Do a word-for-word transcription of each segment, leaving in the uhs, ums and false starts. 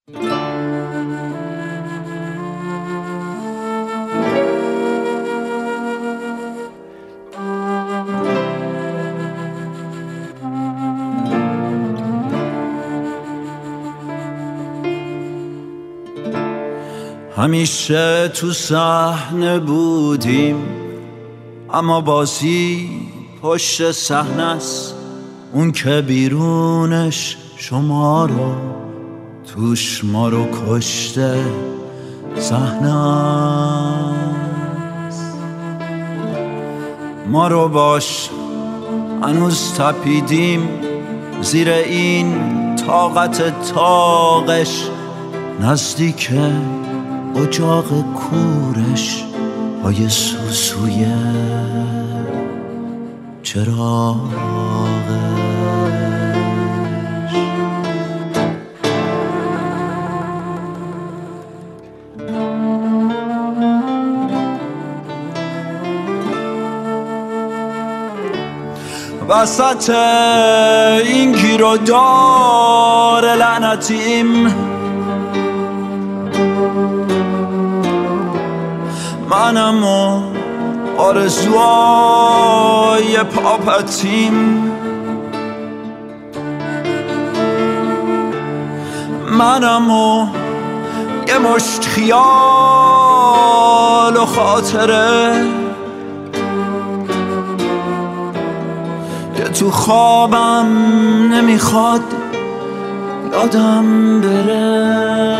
همیشه تو صحنه بودیم، اما بازی پشت صحنه است. اون که بیرونش شما رو، توش ما رو کشته صحنه است. ما رو باش هنوز تپیدیم زیر این طاقت طاقش، نزدیک اجاق کورش پای سوسوی چراغش. وسط این گیر و دار لعنتیم، منم و آرزوهای پاپتیم. منم و یه مشت خیال و خاطره که تو خوابم نمیخواد یادم بره.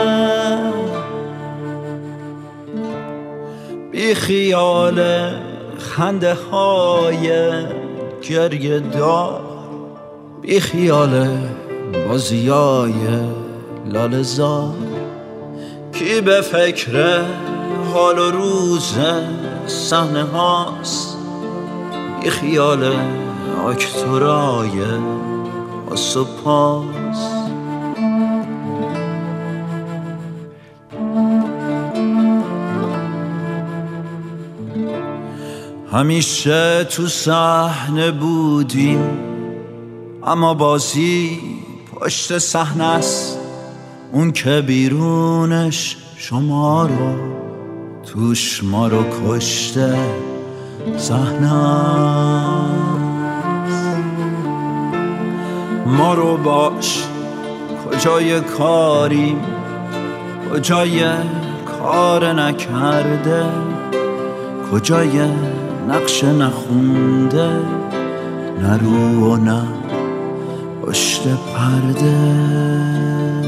بی خیال خنده های گریه دار، بی خیال بازیای لاله زار. کی به فکر حال و روز صحنه هاست، بی خیال اکتورای آس و پاس. همیشه تو صحنه بودیم، اما بازی پشت صحنه است. اون که بیرونش شما رو، توش ما رو کشته صحنه است. ما رو باش کجای کاریم، کجای کار نکرده، کجای نقش نخونده، نه رو و نه پشت پرده.